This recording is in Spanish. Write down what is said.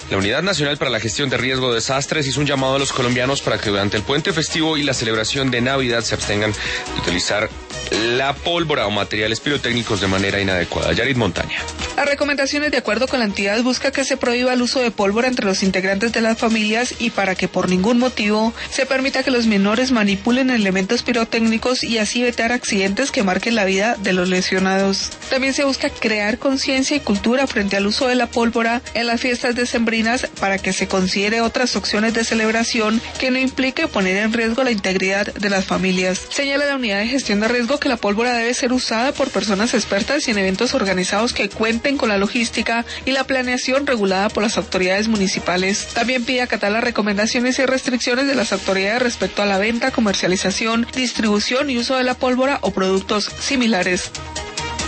La Unidad Nacional para la Gestión de Riesgo de Desastres hizo un llamado a los colombianos para que durante el puente festivo y la celebración de Navidad se abstengan de utilizar la pólvora o materiales pirotécnicos de manera inadecuada. Yarit Montaña. Las recomendaciones de acuerdo con la entidad busca que se prohíba el uso de pólvora entre los integrantes de las familias y para que por ningún motivo se permita que los menores manipulen elementos pirotécnicos y así evitar accidentes que marquen la vida de los lesionados. También se busca crear conciencia y cultura frente al uso de la pólvora en las fiestas decembrinas para que se considere otras opciones de celebración que no implique poner en riesgo la integridad de las familias. Señala la Unidad de Gestión de Riesgo que la pólvora debe ser usada por personas expertas y en eventos organizados que cuenten con la logística y la planeación regulada por las autoridades municipales. También pide acatar las recomendaciones y restricciones de las autoridades respecto a la venta, comercialización, distribución y uso de la pólvora o productos similares.